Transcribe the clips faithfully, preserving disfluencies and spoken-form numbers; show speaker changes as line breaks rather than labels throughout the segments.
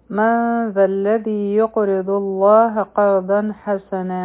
من ذا الذي يقرض الله قرضا حسنا.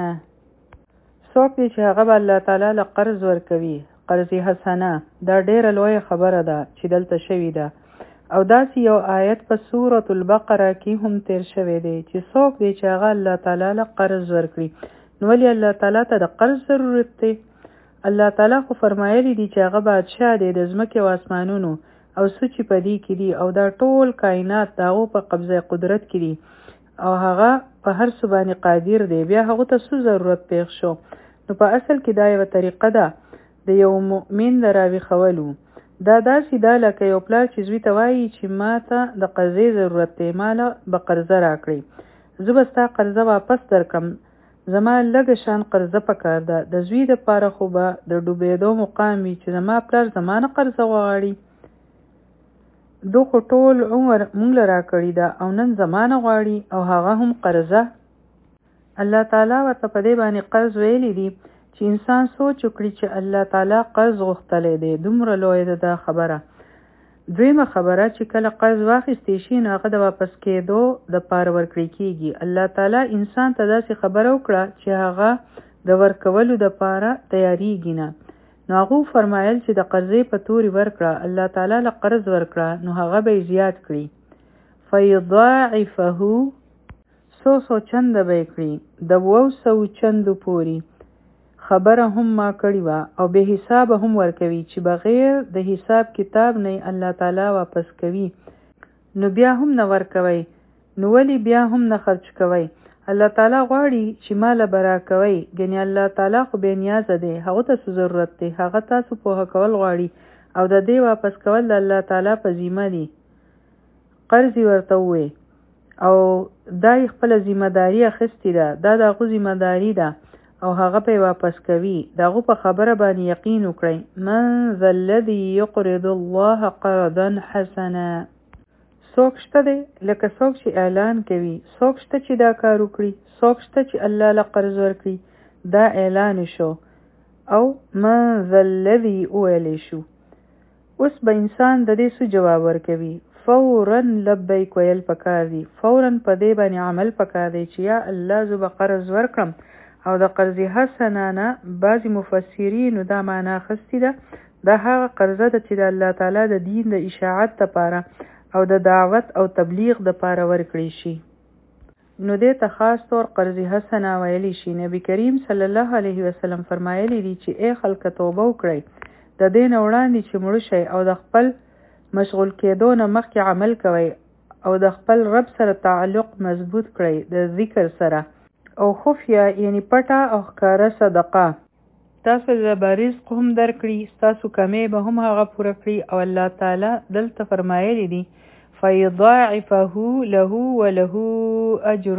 څوک دی چې هغه به الله تعالی له قرض ورکوي، قرض حسنه. دا ډیره لویه خبره ده چې دلته شوې ده، او داسې یو آیت په سورة البقره کې هم تیر شوی دی چې څوک دی چې هغه الله تعالی له قرض ورکړي. نو ولې الله تعالی ته د قرض ضرورت دی؟ الله تعالی خو فرمایلی دی چې هغه بادشاه دی د ځمکې او اسمانونو او څه چې په دې کې دي، او دا ټول کائنات د هغو په قبضه قدرت کې دي، او هغه په هر څه باندې قادر دی. بیا هغو ته څه ضرورت پیښ شو؟ نو په اصل کې دا یوه طریقه ده د یو مؤمن د راویښولو. دا داسې ده لکه یو پلار چې زوی ته وایي چې ما ته د قرضې ضرورت دی، ماله به قرضه راکړئ، زه به ستا قرضه واپس درکړم، زما لږه شان قرضه پکار ده. د زوی دپاره خو به د ډوبېدو مقام وي چې زما پلار زما نه قرضه وغواړي، دو خو ټول عمر مونږ له راکړې ده او نن زما نه غواړي، او هغه هم قرضه. الله تعالی ورته په دې باندې قرض ویلی دي چې انسان سوچ وکړي چې الله تعالی قرض غوښتلی دی. دومره لویه ده دا خبره. دویمه خبره چې کله قرض واخیستی شي نو هغه د واپس کېدو دپاره ورکړی کېږي. الله تعالی انسان ته داسې خبره وکړه چې هغه د ورکولو دپاره تیاریږي نه. نو هغو فرمایل چې د قرضې په تورې ورکړه، الله تعالی له قرض ورکړه نو هغه به یې زیات کړي. فیضاعفه، سو سو چنده به یې کړي، د اوو سوو چندو پورې. خبره هم ما کړې وه، او به حسابه هم ورکوي چې بغیر د حساب کتاب نه الله تعالی واپس کوي. نو بیا هم نه ورکوي. نو ولی بیا هم نه خرج کوي؟ الله تعالی غواړي چې ماله به راکوئ. ګنې الله تعالی خو بې نیازه دی، هغو ته څه ضرورت دی؟ هغه تاسو پوهه کول غواړي، او د دې واپس کول د الله تعالی په ذمه دي. قرض یې ورته ووی او دا یې خپله ذمه داري اخیستې ده، دا د هغو ذمه داري ده او هغه په واپس کوي. د هغو په خبره باندې یقین وکړئ. من ذا الذي يقرض الله قرضا حسنا. څوک شته دی لکه څوک چې اعلان کوي، څوک شته چې دا کار وکړي، څوک شته چې الله له قرض ورکړي. دا اعلان شو او من ذا الذي وویلی شو. اوس به انسان د دې څه جواب ورکوي؟ فورا لبیک ویل پکار دي، فورا په دې باندې عمل پکار دی چې یا الله زه به قرض ورکړم. او د قرض حسنه نه بعضې مفسرینو دا معنا اخیستې ده، دا هغه قرضه ده چې د الله تعالی د دین د اشاعت دپاره او د دعوت او تبلیغ دپاره ورکړی شي. نو دې ته خاص طور قرض حسنه ویلی شي. نبی کریم صلی الله علیه وسلم فرمایلی دي چې ای خلکه توبه وکړئ، د دې نه وړاندې چې مړه شئ، او د خپل مشغول کېدو نه مخکې عمل کوئ، او د خپل رب سره تعلق مضبوط کړئ د ذکر سره، او خفیه یعنی پټه او ښکاره صدقه. تاسو د رزق هم درکړي، ستاسو کمی به هم هغه پوره کړي. او الله تعالی دلته فرمایلی دي فیضاعفه له وله اجر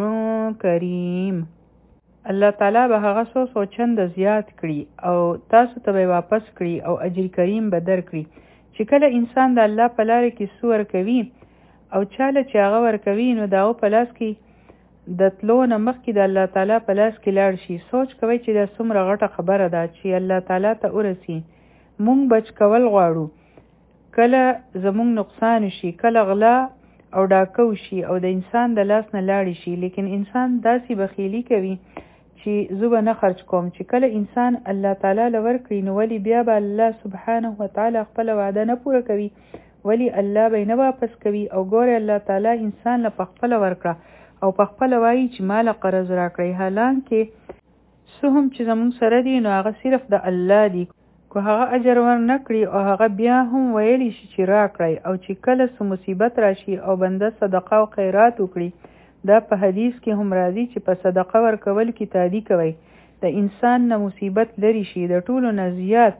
کریم. الله تعالی به هغه څو څو چنده زیات کړي او تاسو ته به واپس کړي او اجر کریم به درکړي. چې کله انسان د الله په لاره کې څه ورکوي او چاله چې هغه ورکوي نو د هغه په لاس کې د تلو نه مخکې د الله تعالی په لاس کې لاړ شي. سوچ کوئ چې دا څومره غټه خبره ده چې الله تعالی ته ورسي. مونږ بچ کول غواړو، کله زمونږ نقصان شي، کله غلا او ډاکو شي او د انسان د لاس نه لاړې شي، لیکن انسان داسې بخیلي کوي چې زه به نه خرج کوم. چې کله انسان الله تعالی له ورکړي نو ولې بیا به الله سبحانه وتعالی خپله وعده نه پوره کوي؟ ولې الله به یې نه واپس کوي؟ او ګورې الله تعالی انسان له په خپله ورکړه او په خپله وایي چې ما له قرض راکړئ، حالانکې څه هم چې زمونږ سره دي نو هغه صرف د الله دي. که هغه اجر ور نه کړي او هغه بیا هم ویلی شي چې راکړئ، او چې کله څه مصیبت راشي او بنده صدقه او خیرات وکړي، دا په حدیث کې هم راځي چې په صدقه ورکول کې تادي کوئ، د انسان نه مصیبت لري شي. د ټولو نه زیات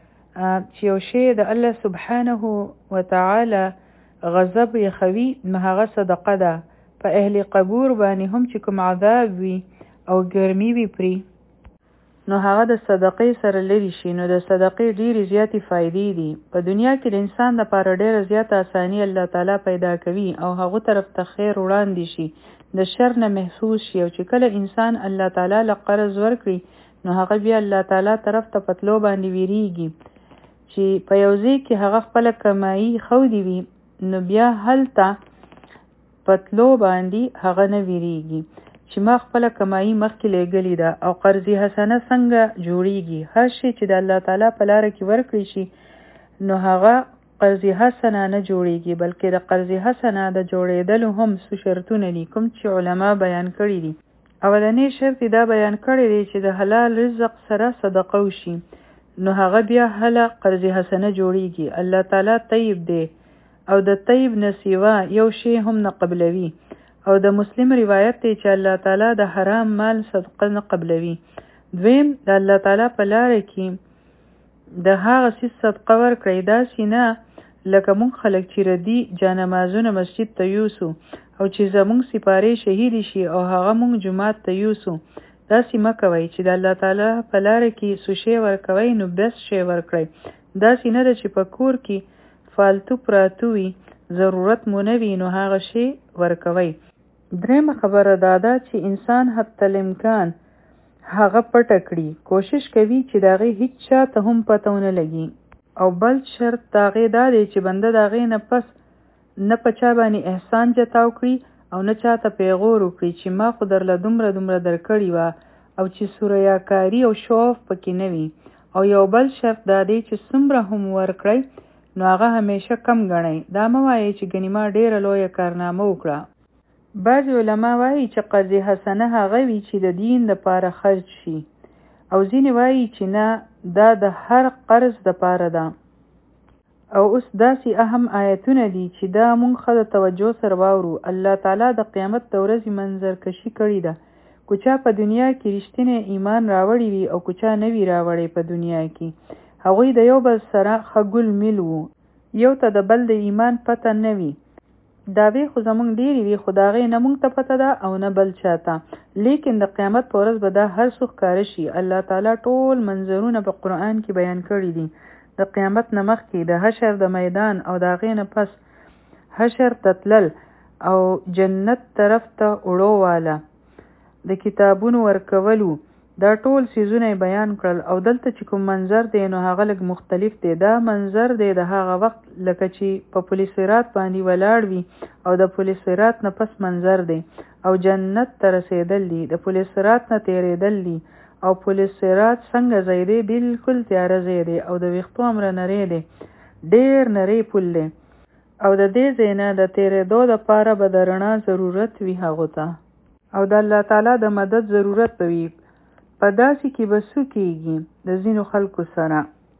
چې یو شی د الله سبحانه وتعالی غضب یخوي نو هغه صدقه ده. په اهل قبور باندې هم چې کوم عذاب وي او ګرمي وي پرې نو هغه د صدقې سره لري شي. نو د صدقې ډېرې زیاتې فایدې دي. په دنیا کې د انسان لپاره ډېره زیاته اساني الله تعالی پیدا کوي او هغه طرف ته خیر وړاندې شي، د شر نه محفوظ شي. او چې کله انسان الله تعالی له قرض ورکړي نو هغه بیا الله تعالی طرف ته پتلو باندې ویریږي چې په یو ځای کې هغه خپله کمایي خودي وي، نو بیا هلته پتلو باندې هغه نه ویریږي چې ما خپل کمایي مخکې لګلې ده او قرض حسنه څنګه جوړیږي. هر شی چې د الله تعالی په لار کې ورکړي شي نو هغه قرض حسنه نه جوړیږي، بلکې د قرض حسنه د جوړېدلو هم څه شرطونه دي کوم چې علما بیان کړي دي. اولنی شرط دا بیان کړی دی چې د حلال رزق سره صدقه وشي نو هغه بیا هله قرض حسنه جوړیږي. الله تعالی طیب دی او د طیب نه سیوا یو شی هم نه قبلوي، او د مسلم روایت دی چې الله تعالی د حرام مال صدقه نه قبلوي. دویم د الله تعالی په لاره کې د هغه څه صدقه ورکړئ داسې نه لکه مونږ خلک چې ردي جانمازونه مسجد ته یوسو او چې زمونږ سپارې شهید شي او هغه مونږ جماعت ته یوسو. داسې مه کوئ چې د الله تعالی په لاره کې څه شی ورکوئ نو بس شی ورکړئ. داسې نه ده چې په کور کې فالتو پراته وي، ضرورت مو نه وي نو هغه شی ورکوئ. درېمه خبره دا ده چې انسان حتی الامکان هغه پټه کړي، کوشش کوي چې د هغې هیڅ چا ته هم پته ونه لګي. او بل شرط د هغې دا دی چې بنده د هغې نه پس نه په چا باندې احسان جتاو کړي او نه چا ته پیغور وکړي چې ما خو درله دومره دومره درکړې وه، او چې سوریاکاري او شوف پکې نه وي. او یو بل شرط دا دی چې څومره هم ورکړئ نو هغه همیشه کم ګڼئ. دا مه وایئ چې ګنې ما ډېره لویه کارنامه وکړه. بعضې علما وایي چې قرض حسنه هغه وي چې د دین دپاره خرج شي، او ځینې وایي چې نه دا د هر قرض دپاره ده. او اوس داسې اهم آیتونه دي چې دا مونږ ښه د توجه سره واورو. الله تعالی د قیامت د ورځې منظرکشي کړې ده. که چا په دنیا کې رښتینی ایمان راوړی وي او که چا نه وي راوړی په دنیا کې، هغوی د یو بل سره ښه ګل میل وو، یو ته د بل د ایمان پته نه وي. دعوې خو زمونږ ډېرې وي خو د هغې نه مونږ ته پته ده او نه بل چاته، لیکن د قیامت په ورځ به دا هر څه ښکاره شي. الله تعالی ټول منظرونه په قرآن کې بیان کړي دي. د قیامت نه مخکې د حشر د میدان او د هغې نه پس حشر ته تلل او جنت طرف ته وړو واله د کتابونو ورکولو، دا ټول څیزونه بیان کړل. او دلته چې کوم منظر دی نو هغه لږ مختلف دی. دا منظر دی د هغه وخت لکه چې په پل صراط باندې ولاړ وي او د پل صراط نه پس منظر دی، او جنت ته رسېدل دي. د پل صراط نه تېرېدل دي، او پل صراط څنګه ځای دی؟ بلکل تیاره ځای دی او د ویښتو امره نری دی، ډېر نری پل دی. او د دې ځای نه د تېرېدو دپاره به د رڼا ضرورت وي هغو ته، او د الله تعالی د مدد ضرورت به وي. په داسې کې به څه کېږي د ځینو خلکو سره؟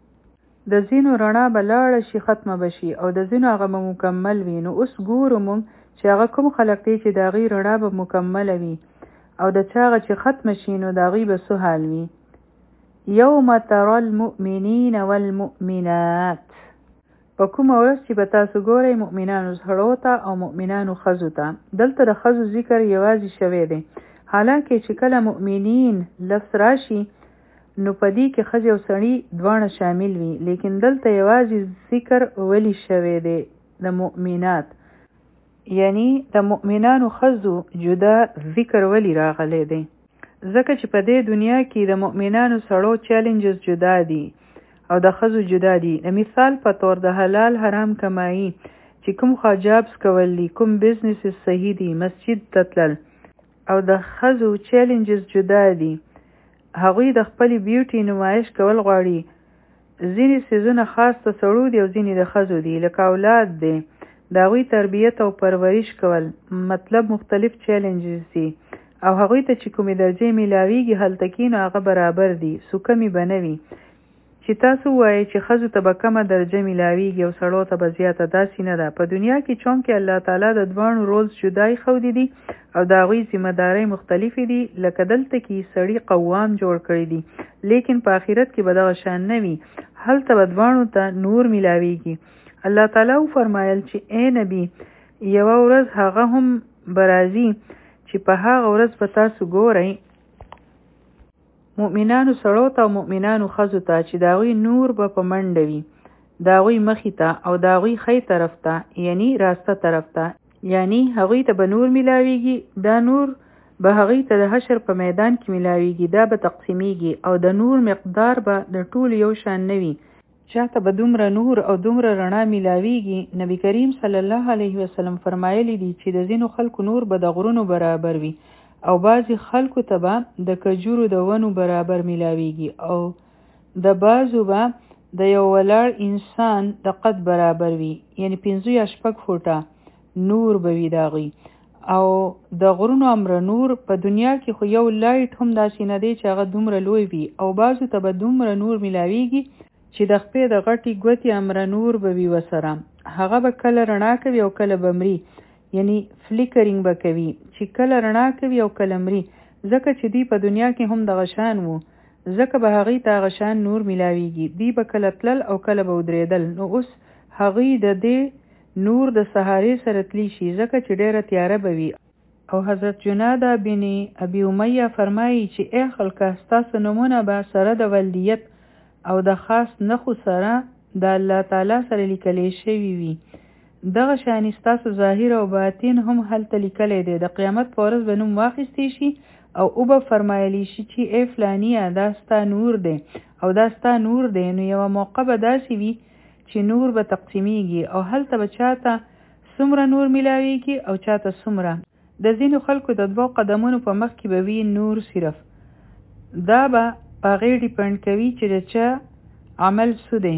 د ځینو رڼا به لاړه شي، ختمه به شي، او د ځینو هغه به مکمل وي. نو اوس ګورو مونږ چې هغه کوم خلک دی چې د هغې رڼا به مکمله وي، او د چا هغه چې ختمه شي نو د هغې به څه حال وي؟ یوم ترى المؤمنین والمؤمنات، په کومه ورځ چې به تاسو ګورئ مؤمنانو سړو ته او مؤمنانو ښځو ته. دلته د ښځو ذکر یوازې شوی دی، حالانکه چې کله مؤمنین لفظ راشي نو په دې کې ښځې او سړي دواړه شامل وي، لیکن دلته یوازې ذکر ولی شوی دی د مؤمنات، یعنی د مؤمنانو ښځو جدا ذکر ولی راغلی دی؟ ځکه چې په دې دنیا کې د مؤمنانو سړو چیلنجز جدا دي او د ښځو جدا دي. د مثال په طور د حلال حرام کمایي چې کوم خاجابس کول دي، کوم بزنس صحیح دي، مسجد ته تلل، او د ښځو چیلنجز جدا دي. هغوی د خپلې بیوټي نمایش کول غواړي. ځینې څیزونه خاص د سړو دي او ځینې د ښځو دي، لکه اولاد دی، د هغوی تربیت او پرورش کول، مطلب مختلف چیلنجز دي. او هغوی ته چې کومې درجې میلاویږي هلته کې نو هغه برابر دي، څو کمې به نه وي. چې تاسو وایئ چې ښځو ته به کمه درجه میلاویږي او سړو ته به زیاته، داسې نه ده. په دنیا کې چونکې الله تعالی د دواړو رولز جدا ایښودي دي او د هغوی ذمه دارۍ مختلفې دي، لکه دلته کې سړي قوام جوړ کړی دي، لیکن په آخرت کې به دغه شان نه وي، هلته به دواړو ته نور میلاویږي. الله تعالی وفرمایل چې ای نبی، یوه ورځ هغه هم به راځي چې په هغه ورځ به تاسو ګورئ مؤمنانو سړو ته او مؤمنانو ښځو ته چې د هغوی نور به په منډه وي، د هغوی مخې ته او د هغوی ښی طرف ته، یعنی راسته طرف ته، یعنی هغوی ته به نور میلاویږي. دا نور به هغوی ته د حشر په میدان کې میلاویږي، دا به تقسیمیږي او د نور مقدار به د ټولو یو شان نه وي، چاته به دومره نور او دومره رڼا میلاویږي. نبی کریم صلی الله علیه وسلم فرمایلی دي چې د ځینو خلکو نور به د غرونو برابر وي او بعضی خلکو ته به د کجورو د ونو برابر میلاویږي او د بعضو به د یو ولاړ انسان د قد برابر وي، یعنی پنځه یا شپږ فوټه نور به وي د هغوی. او د غرونو امره نور په دنیا کې خو یو لایټ هم داسې نه دی چې هغه دومره لوی وي، او بعضو ته به دومره نور میلاویږي چې د خپې د غټي ګوتې امره نور به وي وسره. هغه به کله رڼا کوي او کله به مري، یعنی فلیکرینګ به کوي چې کله رڼا کوي او کله مري، ځکه چې دی په دنیا کې هم د غشان وو، ځکه به هغې ته غشان نور میلاویږي. دی به کله تلل او کله به ودرېدل. نو اوس هغې د دې نور د سهارې سره تلی شي ځکه چې ډېره تیاره به وي. او حضرت جناده بن ابي امیه فرمایي چې ای خلکه، ستاسو نومونه به سره د ولدیت او د خاص نخو سره د الله تعالی سره لیکلی شوي وي. دغه شان ستاسو ظاهر او باطن هم هلته لیکلی دی. د قیامت په ورځ به نوم واخیستی شي او او به فرمایلی شي چې ای فلانیه، دا ستا نور دی او دا ستا نور دی. نو یوه موقع به داسې وي چې نور به تقسیمیږي او هلته به چاته څومره نور میلاویږي او چاته څومره. د ځینو خلکو د دوو قدمونو په مخ کې به وي نور صرف. دا به په هغې ډیپنډ کوي چې د چا عمل څه دی.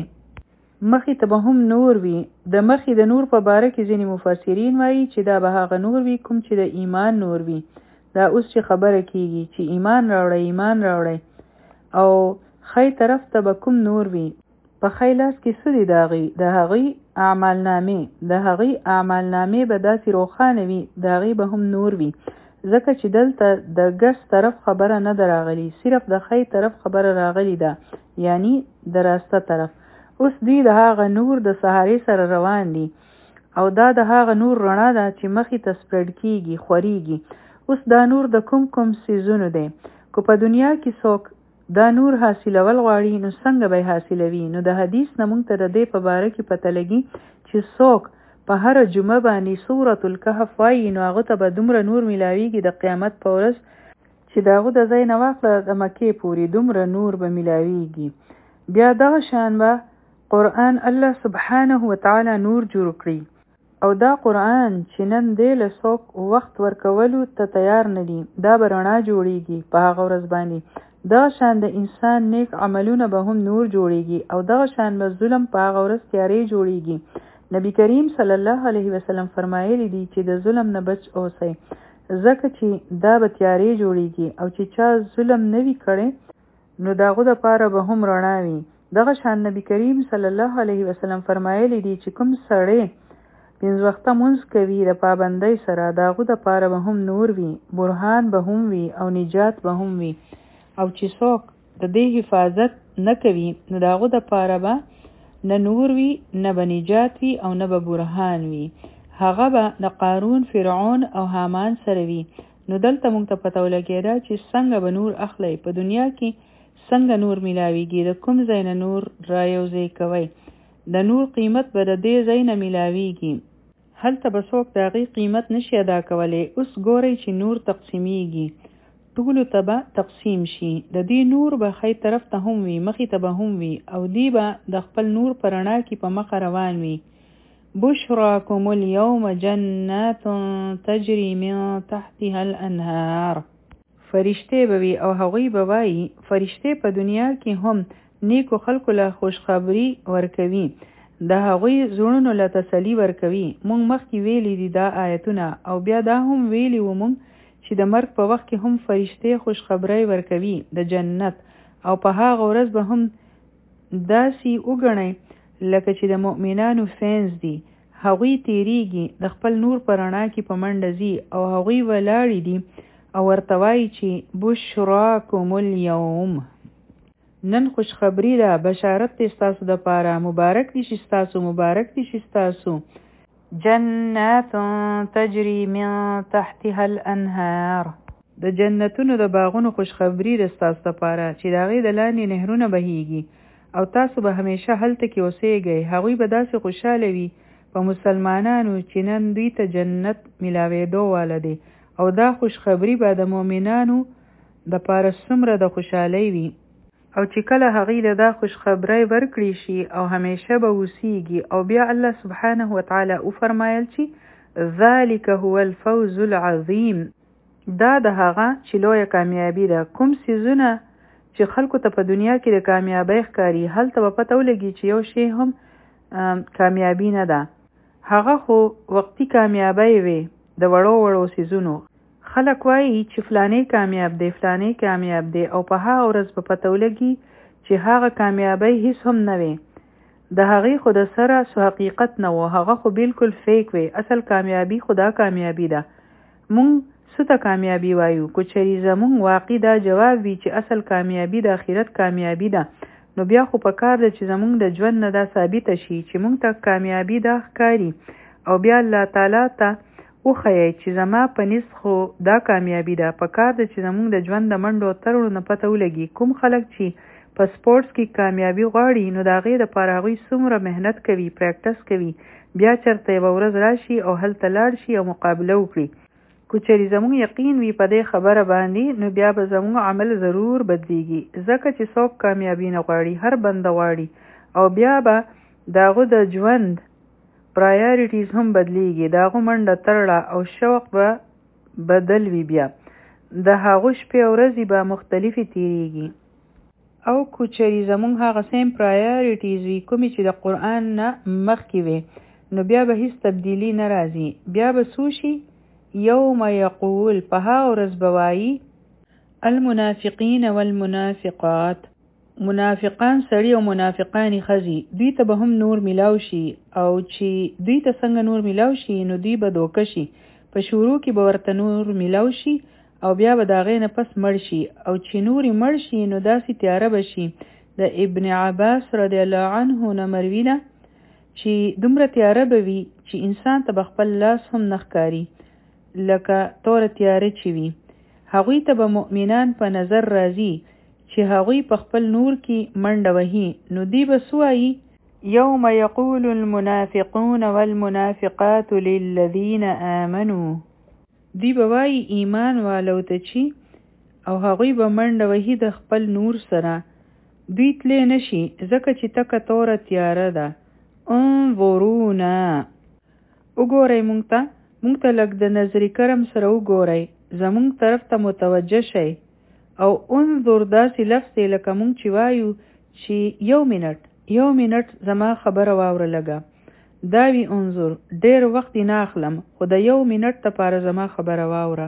مخې ته به هم نور وي. د مخې د نور په باره کې ځینې مفسرین وایي چې دا به هغه نور وي کوم چې د ایمان نور وي. دا اوس چې خبره کیږي چې ایمان راوړی ایمان راوړی او خی طرف ته به کوم نور وي. په خی لاس کې څه دی د هغې د هغې اعمالنامې د هغې اعمالنامې به داسې روښانه وي، د هغې به هم نور وي، ځکه چې دلته د ګس طرف خبره نه ده راغلی، صرف د خی طرف خبره راغلی ده، یعنی د راسته طرف. اوس دوی د هغه نور د سهارې سره روان دي او دا د هغه نور رڼا ده چې مخې ته سپرډ کیږي، خوريږي. اوس دا نور د کوم کوم سیزونو دی؟ کو په دنیا کې څوک دا نور حاصلول غواړي نو څنګه به حاصلوي؟ نو د حدیث نه موږ ته د دې په باره کې پته لګي چې څوک په هر جمعه باندې سورة الکهف وایي نو هغه ته به دومره نور میلاویږي د قیامت په ورځ چې د هغه د ځای نه واخله د مکې پورې دومره نور به میلاویږي. بیا دغه شان به قرآن الله سبحانه وتعالی نور جوړ کړي او دا قرآن چې نن دی له څوک وخت ورکولو ته تیار نه دي، دا به رڼا جوړیږي په هغه ورځ باندې. دغه شان د انسان نیک عملونه به هم نور جوړیږي او دغه شان به ظلم په هغه ورځ تیارې جوړیږي. نبی کریم صلی الله علیه وسلم فرمایلی دي چې د ظلم نه بچ اوسئ، ځکه چې دا به تیارې جوړیږي او چې چا ظلم نه وي کړی نو د هغه دپاره به هم رڼا وي. دغه شان نبی کریم صلی الله علیه وسلم فرمایلی دي چې کوم سړی پنځه وخته مونځ کوي د پابندۍ سره د هغه دپاره به هم نور وي، برهان به هم وي او نجات به هم وي. او چې څوک د دې حفاظت نه کوي نو د هغه دپاره به نه نور وي، نه به نجات وي او نه به برهان وي. هغه به د قارون، فرعون او حامان سره وي. نو دلته موږ ته پته ولګېده چې څنګه به نور اخلئ، په دنیا کې څنګه نور میلاویږي، د کوم ځای نه نور را یوځای کوئ. د نور قیمت به د دې ځای نه میلاویږي، هلته به څوک د هغې قیمت نشي ادا کولی. اوس ګورئ چې نور تقسیمیږي، ټولو ته به تقسیم شي. د دې نور به خی طرف ته هم وي، مخې ته به هم وي او دی به د خپل نور په رڼا کې په مخه روان وي. بشراکم اليوم جنات تجری من تحتها الانهار. فرشته به وي او هغوی به وایي، فرشته په دنیا کې هم نیکو خلکو له خوشخبری ورکوي، د هغوی زړونو له تسلی ورکوي. مونږ مخکې ویلي دي دا آیتونه او بیا دا هم ویلي و مونږ چې د مرګ په وخت کې هم فرشته خوشخبری ورکوي د جنت، او په هغه ورځ به هم داسې وګڼئ لکه چې د مؤمنانو فینز دي. هغوی تیریږي د خپل نور په رڼا کې په منډه ځي او هغوی ولاړې دي او ورته وایي چې بشراکم اليوم، نن خوشخبری ده، بشارت دی ستاسو دپاره، مبارک دي شي ستاسو، مبارک دي شي ستاسو. جنات تجری من تحتها الانهار، د جنتونو د باغونو خوشخبری ده ستاسو دپاره چې د هغې د لاندې نهرونه بهیږي او تاسو به همیشه هلته کې اوسیږئ. هغوی به داسې خوشحاله وي په مسلمانانو چې نن دوی ته جنت میلاوېدو واله دی او دا خوشخبری به د مؤمنانو دپاره څومره د خوشحالۍ وي. او چې کله هغوی له دا خوشخبری ورکړي شي او همیشه به اوسیږي. او بیا الله سبحانه وتعالی وفرمایل چې ذلک هو الفوز العظیم، دا د هغه چې لویه کامیابي ده. کوم څیزونه چې خلکو ته په دنیا کې د کامیابۍ ښکاري، هلته به پته ولګي چې یو شی هم کامیابي نه ده، هغه خو وقتی کامیابی وي د وړو وړو څیزونو. خلک وایي چې فلانی کامیاب دی، فلانی کامیاب دی، او په هغه ورځ به پته ولګي چې هغه کامیابی هیڅ هم نه وي، د هغې خو د سره سو حقیقت نه و، هغه خو بالکل فیک وي. اصل کامیابی خدا کامیابی ده. مونږ څه ته کامیابی وایو؟ که چېرې زمونږ واقع دا جواب وي چې اصل کامیابی د آخرت کامیابی ده، نو بیا خو په کار ده چې زمونږ د ژوند نه دا ثابته شي چې مونږ ته کامیابی دا ښکاري، او بیا الله تعالی ته وښیي چې زما په نس خو دا کامیابی ده. په کار ده چې زمونږ د ژوند د منډو ترړو نه پته ولګي. کوم خلک چې په سپورټس کې کامیابی غواړي، نو د هغې دپاره هغوی څومره محنت کوي، پریکټس کوي، بیا چېرته یوه ورځ راشي او هلته لاړ شي او مقابله وکړي. که چېرې زموږ یقین وي په دې خبره باندې، نو بیا به زموږ عمل ضرور بدلیږي، ځکه چې څوک کامیابي نه غواړي، هر بنده غواړي، او بیا به د هغه د ژوند پرایارټیز هم بدلیږي، د هغه منډه ترړه او شوق به بدل وي، بیا د هغه شپې او ورځې به مختلفې تیریږي. او که چېرې زموږ هغه سیم پرایارټیز وي کومې چې د قرآن نه مخکې وي، نو بیا به هیڅ تبدیلی نه راځي. بیا به څه شي؟ یوم یقول، په هغه ورځ به وایي المنافقین والمنافقات، منافقان سړي او منافقان ښځې، دوی ته به هم نور میلاو شي، او چې دوی ته څنګه نور میلاو شي، نو دوی به دوکه شي، په شروع کې به ورته نور میلاو شي، او بیا به د هغې نه پس مړ شي، او چې نور یې مړ شي نو داسې تیاره به شي. د ابن عباس رضی الله عنه نه مروي ده چې دومره تیاره به وي چې انسان ته به خپل لاس هم نه ښکاري، لکه توره تیاره چې وي. هغوی ته به مؤمنان په نظر راځي چې هغوی په خپل نور کې منډه وهي، نو دی به څه وایي؟ یوم یقول المنافقون والمنافقات للذین آمنوا، دی به وایي ایمان والو ته چې، او هغوی به منډه وهي د خپل نور سره، دوی تلی نشي ځکه چې تکه توره تیاره ده. انظرونا، وګورئ مونږ ته، مونږ ته لږ د نظر کرم سره وګورئ، زمونږ طرف ته متوجه شئ. او انظر داسې لفظ دی لکه مونږ چې وایو چې یو منټ یو منټ زما خبره واوره لګه، دا وی انظر، ډېر وخت نه اخلم، خو د یو منټ دپاره زما خبره واوره.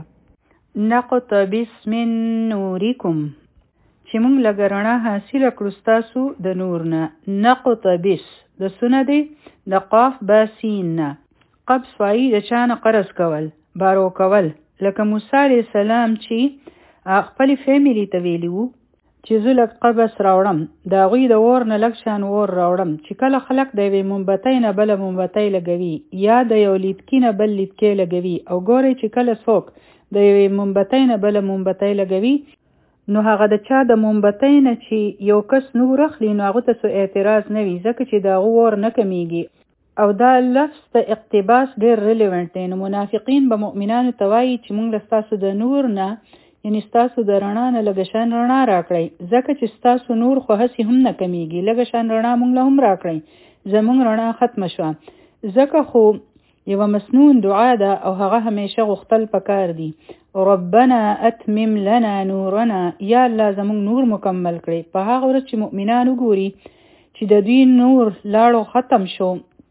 نقتبس من نورکم، چې مونږ لږه رڼا حاصله کړو ستاسو د نور نه. نقتبس د سونه دی د قاف با سین نه، قبض وایي د چا نه قرض کول، بارو کول، لکه موسی علیه السلام چې خپلې فیملي ته ویلي وو چې زه لږ قبض راوړم، د هغوی د اور نه لږ شان اور راوړم. چې کله خلک د یوې مومبتۍ نه بله مومبتۍ لګوي، یا د یو لیدکي نه بل لیدکی لګوي، او ګورئ چې کله څوک د یوې مومبتۍ نه بله مومبتۍ لګوي، نو هغه د چا د مومبتۍ نه چې یو کس نور اخلي، نو هغه ته څه اعتراض نه وي، ځکه چې د هغه اور نه کمیږي. او دا لفظ د اقتباس ډېر ریلیونټ دی. نو منافقین به مؤمنانو ته وایي چې مونږ له ستاسو د نور نه، یعنی ستاسو د رڼا نه لږه شان رڼا راکړئ، ځکه چې ستاسو نور خو هسې هم نه کمیږي، لږه شان رڼا مونږ له هم راکړئ، زمونږ رڼا ختمه شوه. ځکه خو یوه مسنون دعا ده او هغه همیشه غوښتل پکار دي. ربنا اتمم لنا نورنا، یا الله زمونږ نور مکمل کړئ. په هغه ورځ چې مؤمنان وګوري چې د دوی نور لاړو ختم شو،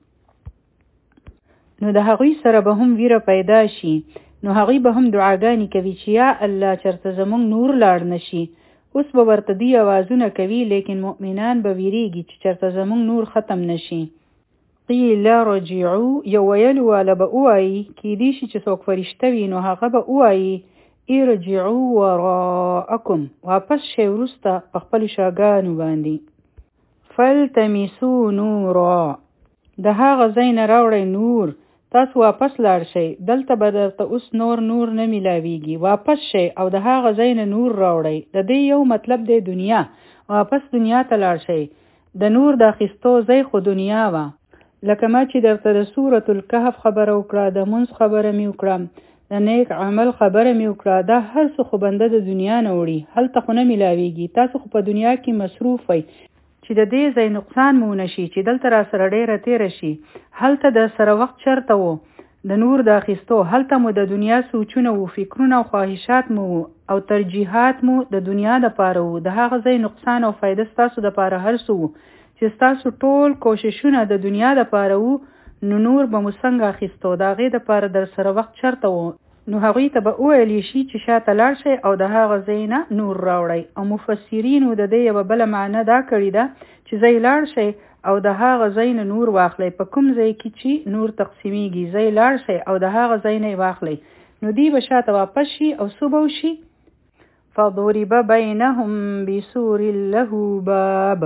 نو د هغوی سره به هم ویره پیدا شي، نو هغوی به هم دعاګانې کوي چې یا الله چرته زمونږ نور لاړ نشي. اوس به ورته دوی اوازونه کوي، لیکن مؤمنان به ویریږي چې چرته زمونږ نور ختم نشي. قیل رجعو، یو ویلو والا به ووایي، کیدای شي چې څوک فرشته وي، نو هغه به ووایي ارجعو وراءکم، واپس شئ وروسته په خپلو شاګانو باندې. فالتمسو نورا، د هغه ځای نه راوړئ نور، تاسو واپس لاړ شئ، دلته به درته اوس نور نور نه میلاویږي، واپس شئ او د هغه ځای نه نور راوړئ. د دې یو مطلب دی دنیا، واپس دنیا ته لاړ شئ. د نور د اخیستو ځای خو دنیا وه، لکه ما چې درته د سورة الکهف خبره وکړه، د منځ خبره مې وکړه، د نیک عمل خبره مې وکړه، دا هر څه خو بنده د دنیا نه وړي، هلته خو نه میلاویږي. تاسو خو په دنیا کې مصروف وئ چې د دې ځای نقصان مو ونه شي، چې دلته را سره ډېره تېره شي. هلته د سره وخت چرته وو د نور د اخیستو، هلته مو د دنیا سوچونه وو، فکرونه او خواهشات مو وو او ترجیحات مو د دنیا دپاره وو. د هغه ځای نقصان او فایده ستاسو دپاره هر څه وو چې ستاسو ټول کوششونه د دنیا دپاره وو، نو نور به مو څنګه اخیستو؟ د هغې دپاره در سره وخت چرته وو؟ نو هغوی ته به وویلی شي چې شاته لاړ شئ او د هغه ځای نه نور راوړئ. او مفسرینو د دې یوه بله معنی دا کړې ده چې ځای لاړ شئ او د هغه ځای نه نور واخلئ. په کوم ځای کې چې نور تقسیمیږي، ځای لاړ شئ او د هغه ځای نه یې واخلئ. نو دی به شاته واپس شي او څه به وشي؟ فضرب بینهم بسور له باب،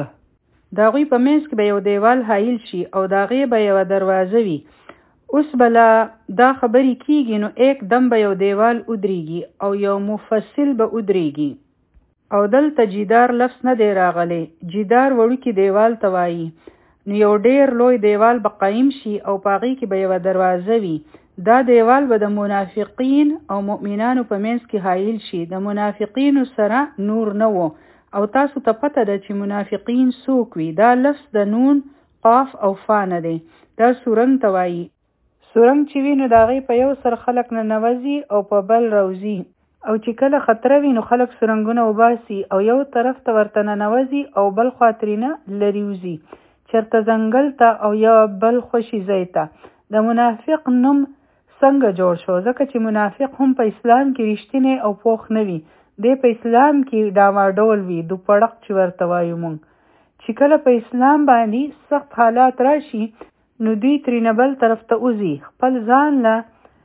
د هغوی په منځ کې به یو دیوال حایل شي او د هغې به یوه دروازه وي. اوس بلا دا خبرې کیږي نو ایک دم به یو دیوال ودرېږي او یو مفصل به ودرېږي. او دلته جدار لفظ نه دی راغلی، جدار وړوکي دیوال ته وایي. نو یو ډېر لوی دیوال به قایم شي او په هغې کې به یوه دروازه وي. دا دیوال به د منافقین او مؤمنانو په منځ کې حایل شي. د منافقینو سره نور نه و او تاسو ته پته ده چې منافقین څوک وي. دا لفظ د نون قاف او فا نه دی، دا سورنګ ته وایي. سورنګ چې وي نو د هغې په یو سر خلک ننوځي او په بل روځي، او چې کله خطره وي نو خلک سرنګونه وباسي او یو طرف ته ورته ننوځي او بل خوا ترېنه لرې وځي، چېرته ځنګل ته او یا بل خوشي ځای ته. د منافق نوم څنګه جوړ شو؟ ځکه چې منافق هم په اسلام کې رښتینی او پوخ نه وي، دی په اسلام کې ډاواډول وي، دوپړق چې ورته وایو موږ. چې کله په اسلام باندې سخت حالات راشي نو دوی ترېنه بل طرف ته وځي، خپل ځان له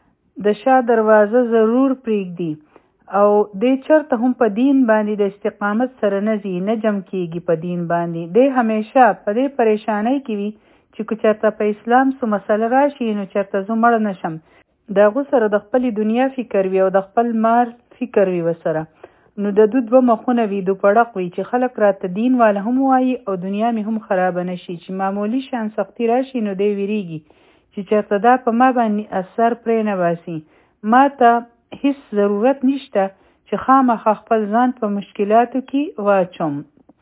د شا دروازه ضرور پرېږدي او دی چېرته هم په دین باندې د استقامت سره نه ځي، نه جم کېږي په دین باندې. دی همیشه په دې پریشانۍ کې وي چې که چېرته په اسلام څه مسله راشي نو چېرته زه مړ نه شم. د هغو سره د خپلې دنیا فکر وي او د خپل مال فکر وي ورسره. نو د دوی دوه مخونه وي، دوپړق وي چې خلک راته دین والا هم وایي او دنیا مې هم خرابه نه شي. چې معمولی شان سختي راشي نو دی ویریږي چې چېرته دا په ما باندې اثر پرې نه باسي. ما ته هیڅ ضرورت نشته چې خامخا خپل ځان په مشکلاتو کې واچوم.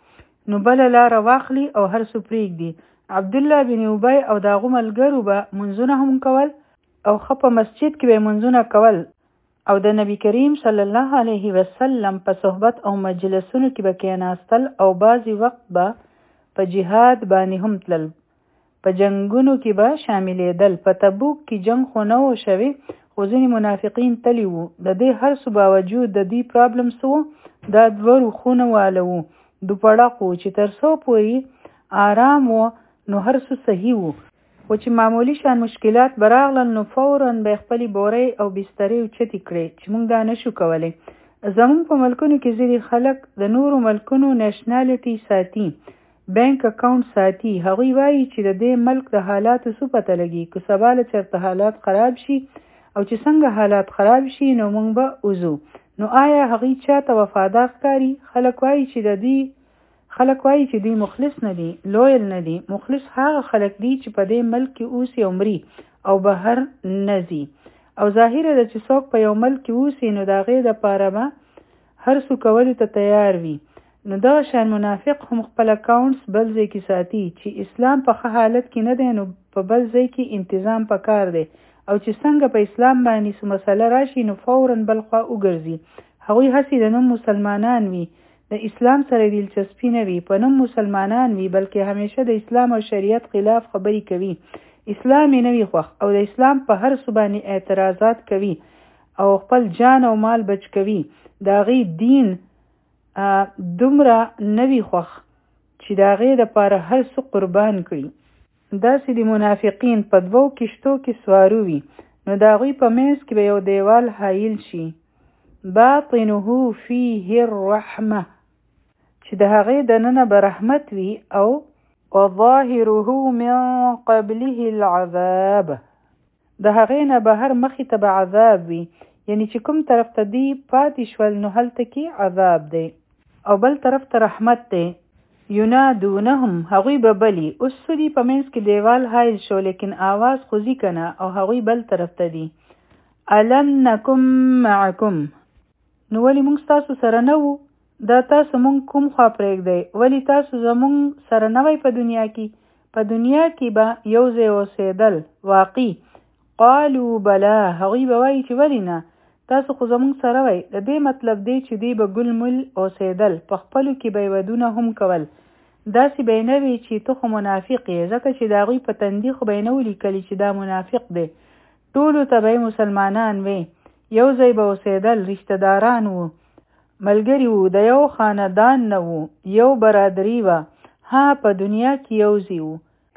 نو بله لاره واخلي او هر څه پرېږدي. عبدالله بن ابی او د هغو ملګرو به منځونه هم کول او ښه په مسجد کې به منځونه کول او د نبی کریم صلی الله علیه وسلم په صحبت او مجلسونو کې به کېناستل او بعضې وخت به په جهاد باندې هم تلل، په جنګونو کې به شاملېدل. په تبوک کې جنګ خو نه و شوی خو ځینې منافقین تلي وو. د دې هر څه باوجود د دې پرابلم څه و؟ دا دوه روخونه واله وو، دوپړق وو چې تر څو پورې آرام و نو هر څه صحیح وو. خو چې معمولی شان مشکلات براغلل نو فوراً به خپلې بورۍ او بسترې اوچتې کړې چې موږ دا نشو کولی. زموږ په ملکونو کې ځینې خلک د نورو ملکونو نیشنالټي ساتي، بینک اکاونټ ساتي. هغوی وایي چې د دې ملک د حالاتو څه پته لګي، که سبا له چېرته حالات خراب شي او چې څنګه حالات خراب شي نو موږ به وځو. نو آیا هغوی چاته وفادار ښکاري؟ خلک وایي چې د دې خلک وایي چې دوی مخلص نه دي، لویل نه دي. مخلص هغه خلک دي چې په دې ملک کې اوسي او مري او بهر نه ځي. او ظاهره ده چې څوک په یو ملک کې اوسي نو د هغې دپاره به هر څه کولو ته تیار وي. نو دغه شان منافق هم خپل اکاونټس بل ځای کې ساتي. چې اسلام په ښه حالت کې نه دی نو په بل ځای کې انتظام پکار دی، او چې څنګه په اسلام باندې څه مسله راشي نو فوراً بل خوا وګرځي. هغوی هسې د نوم مسلمانان وي، د اسلام سره دلچسپي نه وي، په نوم مسلمانان وي بلکې همیشه د اسلام او شریعت خلاف خبرې کوي. اسلام یې نه وي خوښ او د اسلام په هر څه باندې اعتراضات کوي او خپل جان او مال بچ کوي. د هغې دین دومره نه وي خوښ چې د هغې دپاره هر څه قربان کړي. داسې د منافقین په دوو کشتو کې سوارو وي نو د هغوی په منځ کې به یو دیوال حایل شي، باطنه فیه الرحمه، چې د هغې دننه به رحمت وي، او وظاهره من قبله العذاب، د هغې نه بهر مخې ته به عذاب وي. یعنی چې کوم طرف ته دی پاتې شول نو هلته کې عذاب دی او بل طرف ته رحمت دی. ینادونهم، هغوی به بلی. اوس څه دي په منځ کې دیوال حایل شو لیکن آواز خو ځي که نه، او هغوی بل طرف ته دي الم نکم معکم، نو ولی مونږ تاسو سره نه وو؟ دا تاسو مونږ کوم خوا پرېږدئ؟ ولی تاسو زمونږ سره نه وئ په دنیا کې؟ په دنیا کې به یو ځای اوسېدل واقعي. قالوا بلا، هغوی به وایي چې ولې نه، تاسو خو زمونږ سره وئ. د دې مطلب دی چې دوی به ګل مل اوسېدل، په خپلو کې به یې ودونه هم کول. داسې به یې نه وي چې ته خو منافق یې، ځکه چې د هغوی په تندي خو به یې نه ولیکلي چې دا منافق دی. ټولو ته به یې مسلمانان وي، یو ځای به اوسېدل، رشته داران وو، ملګري وو، د یو خاندان نه وو، یو برادري وه. ها په دنیا کې یو ځای وو.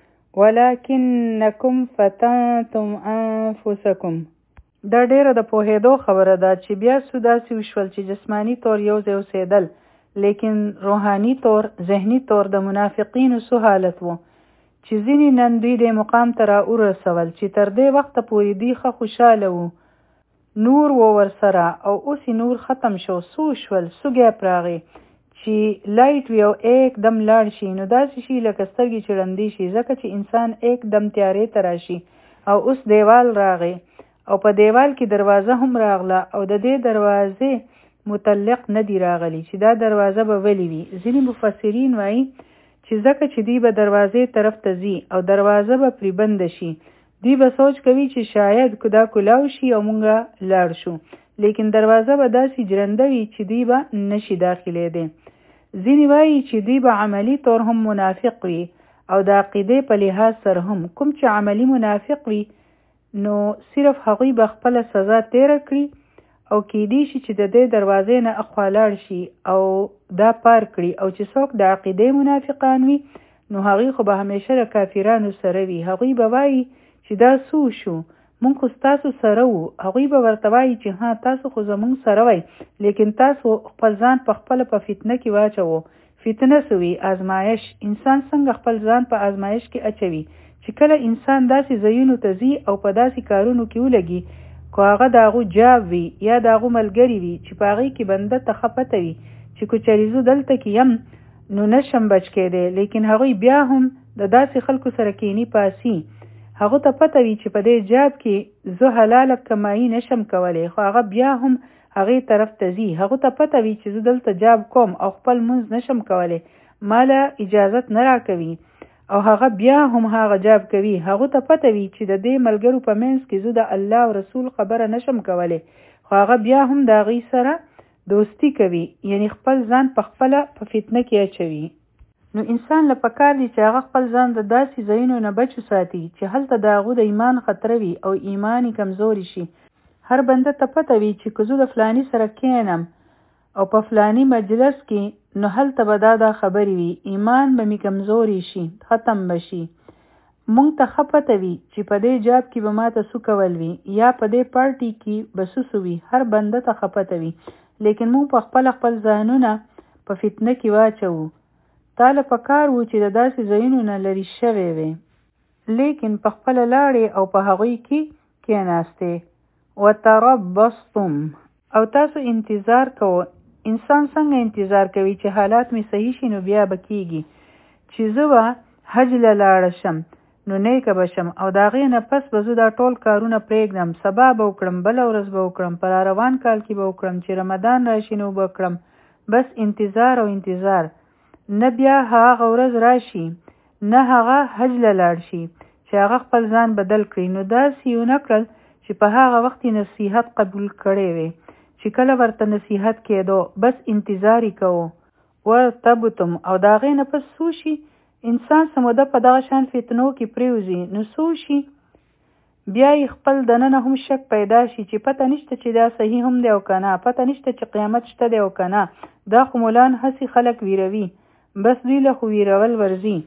ولکنکم فتنتم انفسکم، دا ډیره د پوهېدو خبره ده چې بیا څو داسې وشول چې جسمانی طور یو ځای اوسېدل، لیکن روحاني طور، ذهني طور د منافقینو څه حالت وو چې ځینې نن دوی د مقام ته را ورسول چې تر دې وخته پورې دوی ښه خوشحاله وو، نور و ورسره، او اوس نور ختم شو. څو شول، څو ګیپ راغی چې لایټ وي او ایک دم لاړ شي، نو داسې شي لکه سترګې چې ړندې شي، ځکه چې انسان ایک دم تیارې ته راشي. او اوس دیوال راغی، او په دیوال کې دروازه هم راغله، او د دې دروازې متعلق نه دی راغلی چې دا دروازه به ولی وي. ځینې مفسرین وایي چې ځکه چې دی به دروازې طرف ته ځي او دروازه به پرې بند شي، دی به سوچ کوي چې شاید دا کلاو شي او مونږه لاړ شو، لیکن دروازه به داسې جرنده وي چې دی به نشي داخلېدی. ځینې وایي چې دی به عملی طور هم منافق وي او د عقیدې په لحاظ سره هم. کوم چې عملی منافق وي نو صرف هغوی به خپله سزا تیره کړي او کېدی شي چې د دې دروازې نه اخوا لاړ شي او دا پار کړي. او چې څوک د عقیدې منافقان وي نو هغوی خو به همیشه د کافرانو سره وي. هغوی به وایي چې دا څو شو، مونږ خو ستاسو سره وو. هغوی به ورته وایي چې ها تاسو خو زمونږ سره وئ، لیکن تاسو خپل ځان په خپله په فتنه کې واچوو. فتنه څه وي؟ آزمایش. انسان څنګه خپل ځان په آزمایش کې اچوي چې کله انسان داسې ځایونو ته ځي او په داسې کارونو کې ولګي، کو هغه د هغو جاب وي یا د هغو ملګري وي چې په هغې کې بنده ته ښه پته وي چې که چېرې زه دلته کې یم نو نشم بچ کېدی، لیکن هغوی بیا هم د داسې خلکو سره کینی پاسي. هغه ته پته وي چې په دې جاب کې زه حلاله کمایي نشم کولی، خو هغه بیا هم هغې طرف ته ځي. هغه ته پته وي چې زه دلته جاب کوم او خپل منځ نشم کولی، ماله اجازت نه راکوي، او هغه بیا هم هغه جاب کوي. هغه ته پته وي چې د دې ملګرو په منځ کې زه د الله او رسول خبره نشم کولی، خو هغه بیا هم د هغې سره دوستی کوي، یعنی خپل ځان په خپله په فتنه کې اچوي. نو انسان له پکار دی چې هغه خپل ځان د داسې ځایونو نه بچ وساتي چې هلته د هغو د ایمان خطر وي او ایمان یې کمزوري شي. هر بنده ته پته وي چې که زه د فلاني سره کینم او په فلاني مجلس کې نو هلته به دا دا خبرې وي، ایمان به مې کمزوري شي، ختم به شي. مونږ ته ښه پته وي چې په دې جاب کې به ماته څه کول وي یا په دې پارټي کې به څه وي، هر بنده ته ښه پته وي، لیکن مونږ په خپله خپل ځانونه په فتنه کې واچوو. تاله پکار وو چې د داسې ځایونو نه لرې شوی وي، لیکن په خپله لاړې او په هغوی کې کېناستې. وتربصتم، او تاسو انتظار کوو. انسان څنګه انتظار کوي چې حالات می صحیح شي نو بیا به کېږي چې زه به حج له لاړه شم نو نیکه به شم او د هغې نه پس به زه دا ټول کارونه پرېږدم، سبا به وکړم، بله ورځ به وکړم، په راروان کال کې به وکړم، چې رمضان راشي نو به وکړم. بس انتظار او انتظار، نه بیا هغه ورځ راشي نه هغه حج له لاړ شي چې هغه خپل ځان بدل کړي. نو داسې یې ونه کړل چې په هغه وخت یې نصیحت قبول کړی وي چې کله ورته نصیحت کېدو بس انتظار یې کوو. ورتبتم، او د هغې نه پس څو شي انسان څه موده په دغه شان فتنو کې پرېوځي نو څو شي بیا یې خپل دننه هم شک پیدا شي چې پته نشته چې دا صحیح هم دی او که نه، پته نشته چې قیامت شته دی او که نه. دا خو مولان هسې خلک ویروي، بس دوی له خو ویرول ورځي.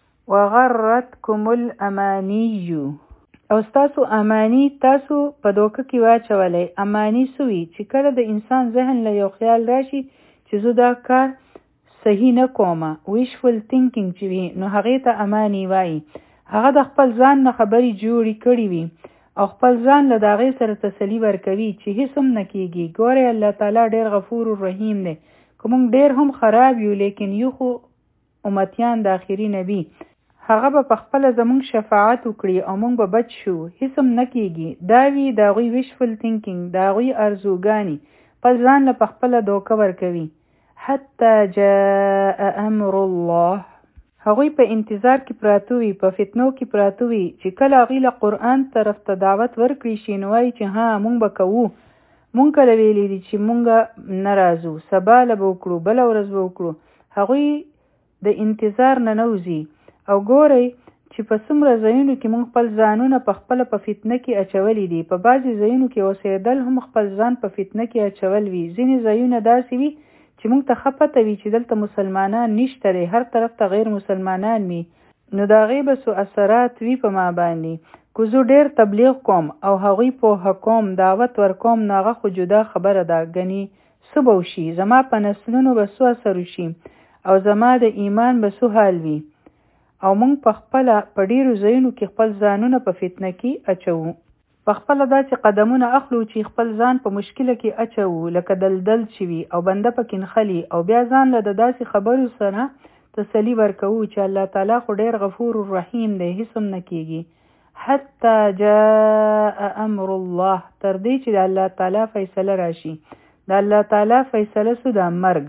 وغرتکم الاماني، او ستاسو امانی تاسو په دوکه کې واچولی. امانی سوي چې کله د انسان ذهن له یو خیال راشي چې زه دا کار صحیح نه کومه، ویشفل تینکینګ چې وي، نو هغې ته امانی وایي. هغه د خپل ځان نه خبرې جوړې کړي وي او خپل ځان له د هغې سره تسلي ورکوي چې هیڅ هم نه کېږي. ګورئ الله تعالی ډېر غفور رحیم دی. که موږ ډېر هم خراب یو لیکن یو خو امتیان د آخري نبی، هغه به پخپله زمونږ شفاعت وکړي او مونږ به بچ شو. هیڅ هم نه کېږي. دا وي د هغوی ویشفل تینکینګ، د هغوی ارزوګانې خپل ځان له پخپله دوکه ورکوي. حتی جاء امر الله، هغوی په انتظار کې پراته وي، په فتنو کې پراته وي چې کله هغوی له قرآن طرف ته دعوت ورکړي شي نو وایي چې ها مونږ به کوو. مونږ کله ویلي دي چې مونږ نه راځو، سبا له به وکړو، بله ورځ به وکړو. هغوی د انتظار نه نه وځي. او ګورئ چې په څومره ځایونو کې مونږ خپل ځانونه په خپله په فتنه کې اچولی دي. په بعضې ځایونو کې اوسېدل هم خپل ځان په فتنه کې اچول وي. ځینې ځایونه داسې وي چې مونږ ته ښه پته وي چې دلته مسلمانان نشته دی، هر طرف ته غیر مسلمانان وي، نو د هغې به څو اثرات وي په ما باندې. که زه ډېر تبلیغ کوم او هغوی پوهه کوم، دعوت ورکوم، نو هغه خو جدا خبره ده. ګنې څه به وشي؟ زما په نسلونو به څه اثر وشي او زما د ایمان به څه حال وي؟ او مونږ په خپله په ډېرو ځایونو کې خپل ځانونه په فتنه کې اچوو. په خپله داسې قدمونه اخلو چې خپل ځان په مشکله کې اچوو، لکه دلدل چې وي او بنده پکې نښلي، او بیا ځان له د داسې خبرو سره تسلي ورکوو چې الله تعالی خو ډېر غفور الرحیم دی، هیڅ هم نه کېږي. حتی جاء امر الله، تر دې چې د الله تعالی فیصله راشي. د الله تعالی فیصله څه ده؟ مرګ.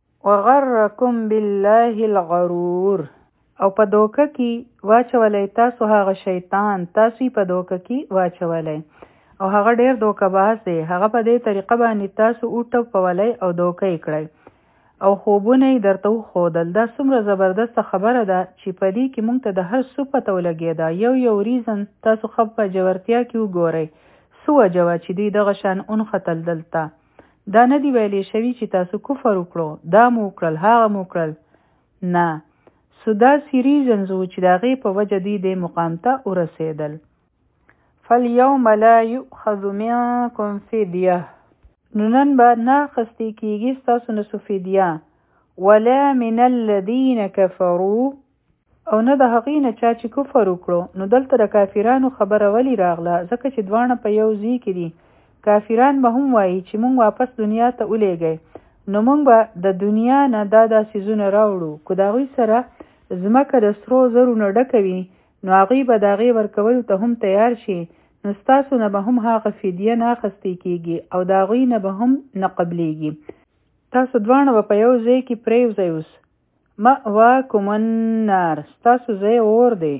وغرکم بالله الغرور، او په دوکه کې واچولی تاسو هغه شیطان، تاسو یې په دوکه کې واچولی او هغه ډېر دوکه باز دی. هغه په دې طریقه باندې تاسو وټپولی او دوکه یې کړی او خوبونه یې درته وښودل. دا څومره زبردسته خبره ده چې په دې کې مونږ ته د هر څه پته ولګېده. یو یو ریزن تاسو ښه په جوړتیا کې وګورئ څه وجه وه چې دوی دغه شان ونښتل دلته. دا نه دي ویلې شوي چې تاسو کفر وکړو، دا مو وکړل، هغه مو وکړل، نه. سو داسې ریزنز وو چې د هغې په وجه دوی دې مقام ته ورسېدل. فالیوم لا یؤخذ منکم فدیه، نو نن به نه اخیستې کېږي ستاسو نه څه فدیه، ولا من الذین کفروا، او نه د هغې نه چا چې کفر وکړو. نو دلته د کافرانو خبره ولې راغله؟ ځکه چې دواړه په یو ځای کې دي. کافران به هم وایي چې مونږ واپس دنیا ته ولېږئ، نو مونږ به د دنیا نه دا دا څیزونه راوړو. که د هغوی سره ځمکه د سرو زرو نه ډکه وي نو هغوی به د هغې ورکولو ته هم تیار شي. نو ستاسو نه به هم هغه فدیه نه اخیستې کېږي او د هغوی نه به هم نه قبلېږي. تاسو دواړه به په یو ځای کې پرېوځئ. اوس مأواکم النار، ستاسو ځای اور دی.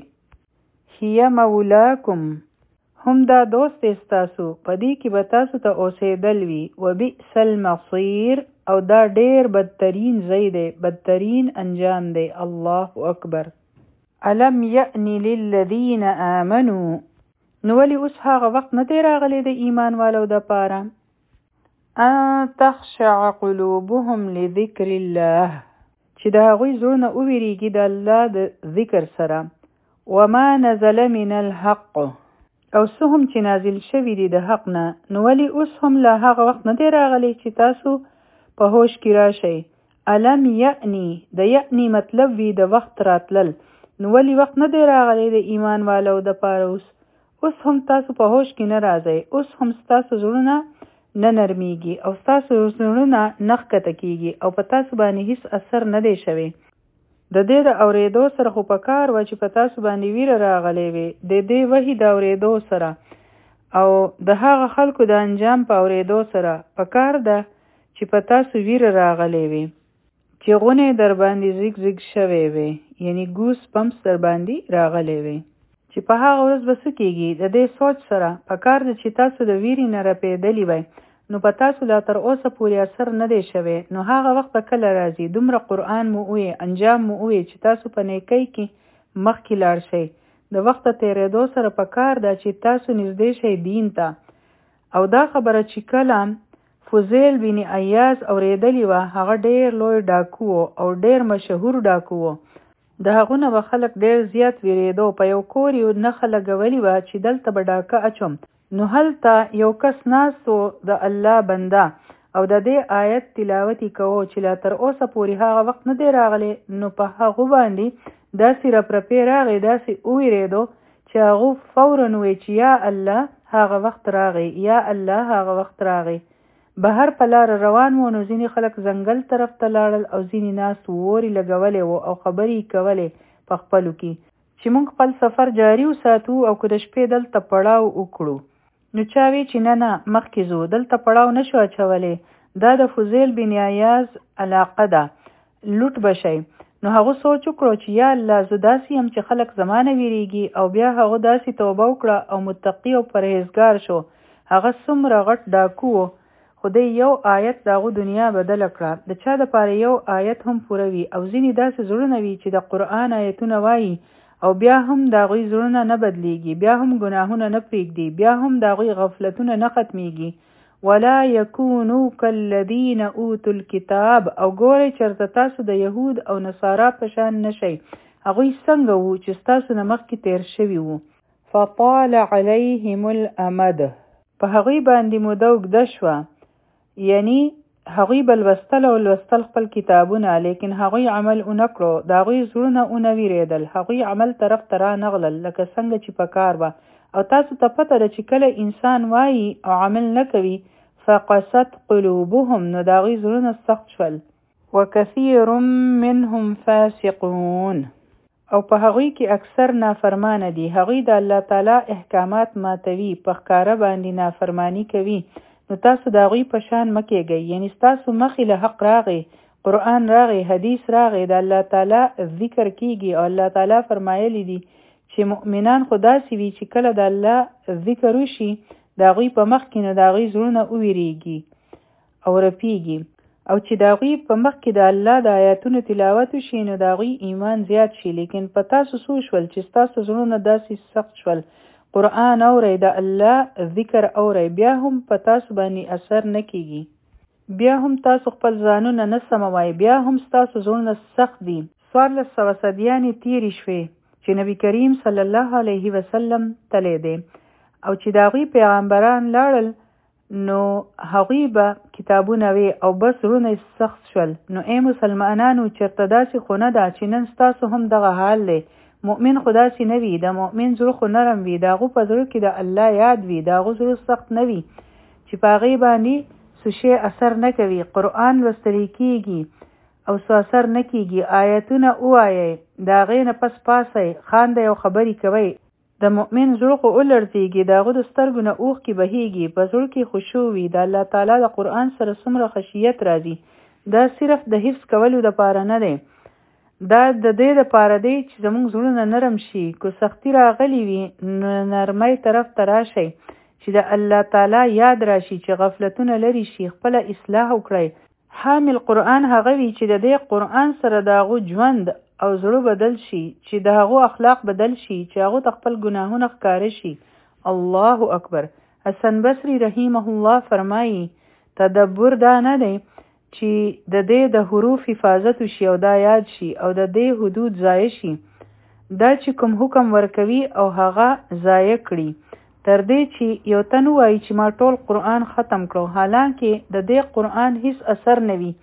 هیه مولاکم، هم دا دوست دی ستاسو، په دې کې به تاسو ته اوسېدل وي. وبئس المصیر، او دا ډېر بدترین ځای دی، بدترین انجام دی. الله اکبر. الم یأن للذین آمنوا، نو ولې اوس هغه وخت نه دی راغلی د ایمان والو دپاره؟ ان تخشع قلوبهم لذکر الله، چې د هغوی زړونه وویریږي د الله د ذکر سره. وما نزل من الحق، او څه هم چې نازل شوي دي د حق نه. نو ولې اوس هم لا هغه وخت نه دی راغلی چې تاسو په هوش کې راشئ؟ الم یأنی، د یأنی مطلب وي د وخت راتلل. نو ولې وخت نه دی راغلی د ایمان والو دپاره؟ اوس اوس هم تاسو په هوش کې نه راځئ، اوس هم ستاسو زړونه نه نرمیږي او ستاسو زړونه نه ښکته کېږي او په تاسو باندې هیڅ اثر نه دی شوی. د دې د اورېدو سره خو په کار وه چې په تاسو باندې ویره راغلی وي، د دې وحي د اورېدو سره او د هغه خلکو د انجام په اورېدو سره په کار ده چې په تاسو ویره راغلی وي، چې غونې در باندې زیګ زیګ شوی وي، یعنی ګوس پمپس در باندې راغلی وي، چې په هغه ورځ به څه کېږي. د دې سوچ سره په کار ده چې تاسو د ویرې نه رپېدلی وئ، نو په تاسو لا تر اوسه پورې اثر نه دی شوی. نو هغه وخت به کله راځي؟ دومره قرآن مو ووی، انجام مو ووی چې تاسو په نیکۍ کې مخکې لاړ شئ. د وخته تېرېدو سره په کار ده چې تاسو نږدې شئ دین ته. او دا خبره چې کله فضیل بن عیاض اورېدلې وه، هغه ډېر لوی ډاکو و او ډېر مشهور ډاکو و. د هغو نه به خلک ډېر زیات ویرېدو. په یو کور یو نښه لګولې وه چې دلته به ډاکه اچوم. نو هلته یو کس ناست و د الله بنده او د دې آیت تلاوت یې کوو چې لا تر اوسه پورې هغه وخت نه دی راغلی. نو په هغو باندې داسې رپرپې راغی، داسې وویرېدو چې هغو فورا وویل چې یا الله هغه وخت راغی، یا الله هغه وخت راغی. بهر په لاره روان و، نو ځینې خلک ځنګل طرف ته لاړل او ځینې ناست ووري لګولی و او خبرې یې کولې په خپلو کې. چې موږ خپل سفر جاری وساتو او که د شپې دلته پړاو وکړو. نو چا وی چې نه نه مخکې ځو، دلته پړاو نشو اچولی، دا د فضیل بن عیاض علاقه ده، لوټ بشئ. نو هغه سوچ وکړو چې یا الله زه داسې یم چې خلک زمانه ویریږي، او بیا هغه داسې توبه وکړه او متقي او پرهیزګار شو. هغه څومره غټ ډاکو و، خو دی یو آیت د هغو دنیا بدله کړه. د چا دپاره یو آیت هم پوره وي، او ځینې داسې زړونه وي چې د قرآن آیتونه وایي او بیا هم د هغوی زړونه نه بدلیږي، بیا هم ګناهونه نه پرېږدي، بیا هم د هغوی غفلتونه نه ختمیږي. ولا یکونو کالذین اوتوا الکتاب، او ګورئ چېرته تاسو د یهود او نصارا په شان نشئ. هغوی څنګه وو چې ستاسو نه مخکې تیر شوي وو. فطال علیهم الامد، په هغوی باندې موده اوږده شوه، یعنی هغوی به لوستل او لوستل خپل کتابونه، لیکن هغوی عمل اونه کړو، د هغوی زړونه اونه ویرېدل، هغوی عمل طرف ته رانغلل لکه څنګه چې په کار به. او تاسو ته پته ده چې کله انسان وایي او عمل نه کوي، فقست قلوبهم، نو د هغوی زړونه سخت شول. وکثیر منهم فاسقون، او په هغوی کې اکثر نافرمانه دي، هغوی د الله تعالی احکامات ماتوي، په ښکاره باندې نافرمانی کوي. نو تاسو د هغوی په شان مه کېږئ، یعنی ستاسو مخې له حق راغی، قرآن راغی، حدیث راغی، د الله تعالی ذکر کیږي، او الله تعالی فرمایلی دي چې مؤمنان خو داسې وي چې کله د الله ذکر وشي د هغوی په مخ کې، نو د هغوی زړونه وویریږي او رپیږي، او چې د هغوی په مخ کې د الله د آیاتونو تلاوت وشي نو د هغوی ایمان زیات شي. لیکن په تاسو څه وشول چې ستاسو زړونه داسې سخت شول، قرآن اورئ، د الله ذکر اورئ، بیا هم په تاسو باندې اثر نه کیږي، بیا هم تاسو خپل ځانونه نه سموئ، بیا هم ستاسو زړونه سخت دي. څوارلس سوه صدیانې تېرې شوې چې نبی کریم صلی الله علیه وسلم تللی دی، او چې د هغوی پیغمبران لاړل نو هغوی به کتابونه وی او بس زړونه سخت شول. نو ای مسلمانانو چېرته داسې خو نه ده چې نن ستاسو هم دغه حال دی. مؤمن خو داسې نه وي، د مؤمن زړه خو نرم وي، د هغو په زړه کې د الله یاد وي، د هغو زړه سخت نه وي چې په هغې باندې څه شی اثر نه کوي. قرآن لوستلی کېږي او څه اثر نه کېږي، آیتونه ووایئ، د هغې نه پس پاسئ، خاندئ او خبرې کوئ. د مؤمن زړه خو ولړزېږي، د هغه د سترګو نه اوښکې بهیږي، په زړه کې خشوع وي، د الله تعالی د قرآن سره څومره خشیت راځي. دا صرف د حفظ کولو دپاره نه دی، دا د دې دپاره دی چې زموږ زړونه نرم شي. که سختی راغلی وي نو نرمۍ طرف ته راشئ، چې د الله تعالی یاد راشي، چې غفلتونه لرې شي، خپله اصلاح وکړئ. حامل قرآن هغه وي چې د دې قرآن سره د هغو ژوند او زړه بدل شي، چې د هغو اخلاق بدل شي، چې هغو ته خپل ګناهونه ښکاره شي. الله اکبر. حسن بصري رحمه الله فرمایي تدبر دا نه دی چې د دې د حروف حفاظت وشي او دا یاد شي او د دې حدود ضایع شي، دا چې کوم حکم ورکوي او هغه ضایع کړي، تر دې چې یو تن وایي چې ما ټول قرآن ختم کړو، حالانکه د دې قرآن هیڅ اثر نه وي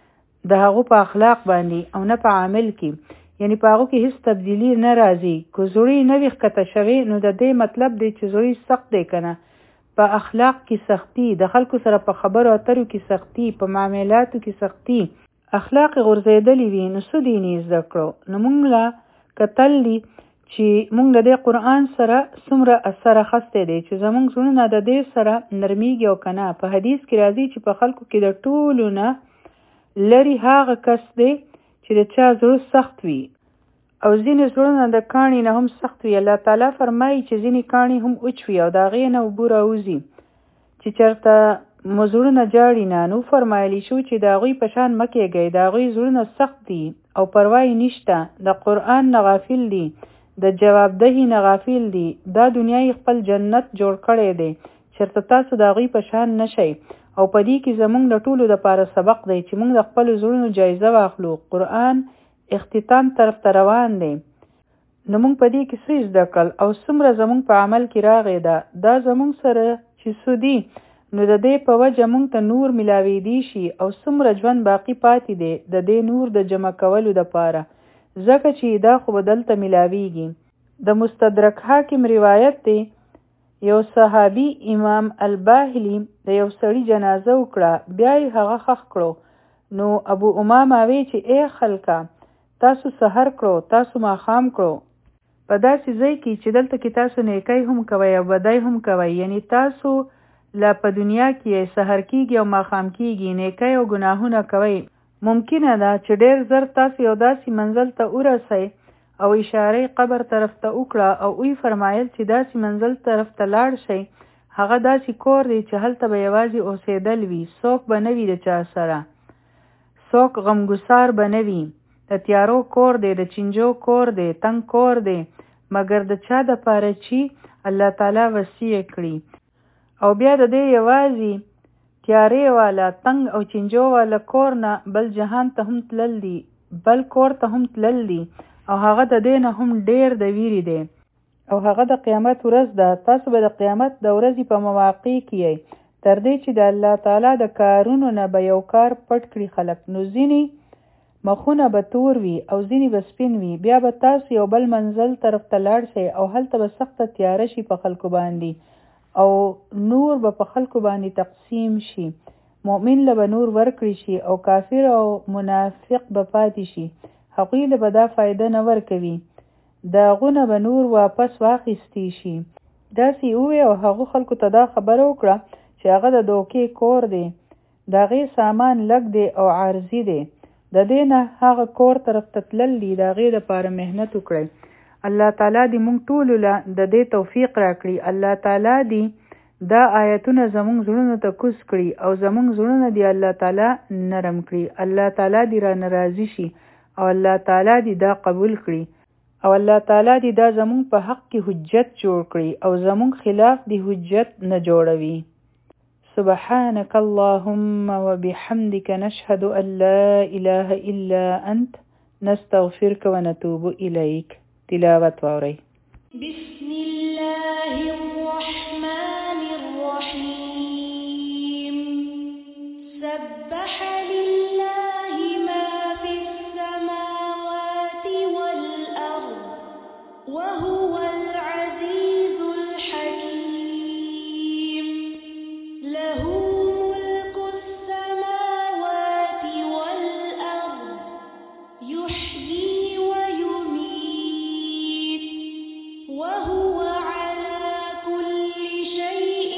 د هغو په اخلاق باندې او نه په عمل کې، یعنی په هغو کې هیڅ تبدیلی نه راځي. که زړی نه وي ښکته شوی نو د دې مطلب دی چې زړی سخت دی که نه، په اخلاق کې سختی، د خلکو سره په خبرو اترو کې سختی، په معاملاتو کې سختی، اخلاق غورځېدلی وي، نو څه دیني زده کړو. نو موږ له کتل دي چې موږ د دې قرآن سره څومره اثر اخیستی دی، چې زموږ زړونه د دې سره نرمیږي او که نه. په حدیث کې راځي چې په خلکو کې د ټولو نه لرې هغه کس دی چې د چا زړه سخت وي، او ځینې زړونه د کاڼي نه هم سخت وي. الله تعالی فرمایي چې ځینې کاڼي هم وچ وي او د هغې نه اوبه راوځي، چې چېرته مو زړونه جاړي نه، نو فرمایلی شو چې د هغوی په شان مه کېږئ، د هغوی زړونه سخت دي او پروا یې نشته، د قرآن نه غافل دي، د جوابدهي نه غافل دي، دا دنیا یې خپل جنت جوړ کړی دی، چېرته تاسو د هغوی په شان نشئ. او په دې کې زموږ د ټولو دپاره سبق دی چې موږ د خپلو زړونو جایزه واخلو. قرآن اختتام طرف ته روان دی، نو موږ په دې کې څه زده کړل او څومره زموږ په عمل کې راغی ده، دا زموږ سره چې څه دي نو د دې په وجه موږ ته نور ملاویدی شي، او څومره ژوند باقي پاتې دی د دې نور د جمع کولو دپاره، ځکه چې دا خو به دلته ملاویږي. د مستدرک حاکم روایت دی، یو صحابي امام الباهلي د یو سړي جنازه وکړه، بیا یې هغه ښخ کړو. نو ابو امامه وی چې ای خلکه، تاسو سحر کړو، تاسو ماښام کړو، په داسې ځای کې چې دلته کې تاسو نیکۍ هم کوئ او بدۍ هم کوئ، یعنی تاسو لا په دنیا کې سحر کېږي او ماښام کېږي، نیکۍ او ګناهونه کوئ، ممکنه ده چې ډېر زر تاسو یو داسې منزل ته ورسئ او اشاره قبر طرف ته وکړه او وی فرمایل چې داسې منزل طرف ته لاړ شئ، هغه داسې کور دی چې هلته به یوازې اوسېدل وي، څوک به نه وي د چا سره، څوک غمګسار به نه وي، د تیارو کور دی، د چینجو کور دی، تنګ کور دی، مګر د چا د پاره چې الله تعالی وصیه کړي. او بیا د دې یوازې تیارې والا تنګ او چینجو والا کور نه بل جهان ته هم تلل دي، بل کور ته هم تلل دي، او هغه د دې نه هم ډیر د ویری دی، او هغه د قیامت ورځ ده. تاسو به د قیامت د ورځې په مواقع کې یې تر دې چې د الله تعالی د کارونو نه به یو کار پټ کړي خلک، نو ځینې مخونه به تور وي او ځینې به سپین وي، بیا به تاسو یو بل منزل طرف ته لاړ شئ او هلته به سخته تیاره شي په خلکو باندې، او نور به په خلکو باندې تقسیم شي، مؤمن له به نور ورکړي شي او کافر او منافق به پاتې شي، هغوی له به دا فایده نه ورکوي، د هغونه به نور واپس واخیستی شي. داسې ووی او هغو خلکو ته دا خبره وکړه چې هغه د دوکې کور دی، د هغې سامان لږ دی او عارضي دی، د دې نه هغه کور طرف ته تلل دي، د هغې دپاره محنت وکړئ. الله تعالی دې موږ ټولو له د دې توفیق راکړي. الله تعالی دې دا آیتونه زموږ زړونو ته کوز کړي او زموږ زړونه دې الله تعالی نرم کړي. الله تعالی دې را ناراضي شي او الله تعالی دې دا قبول کړي او الله تعالی دې دا زموږ په حق کې حجت جوړ کړي او زموږ خلاف دې حجت نه جوړوي. سبحانك اللهم وبحمدك نشهد أن لا إله إلا أنت نستغفرك ونتوب إليك. تلاوة ووري.
بسم الله الرحمن الرحيم. سبح لله ما في السماوات والأرض وهو العزيز الحكيم. له ملك السماوات والأرض يحيي ويميت وهو على كل شيء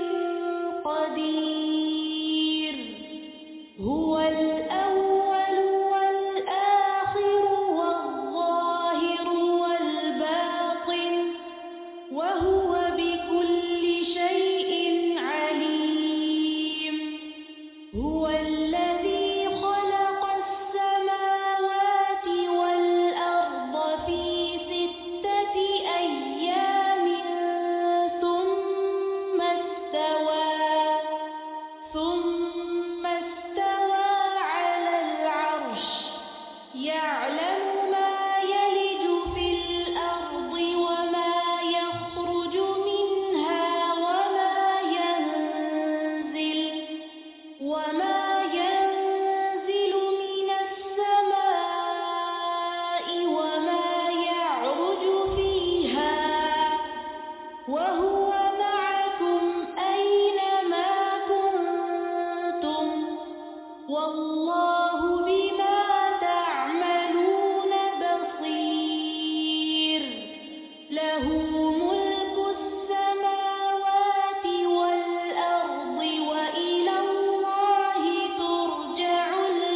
قدير. هو الأول والآخر والظاهر والباطن وهو بكل شيء عليم. هو الذي خلق السماوات والأرض في ستة أيام ثم استوى ثم استوى على العرش يعلم ما يلج في الأرض وما يخرج منها وما ينزل وما ينزل من السماء وما يعرج فيها وهو معكم أينما كنتم والله بما تعملون بصير. له ملك السماوات والأرض وإلى الله ترجع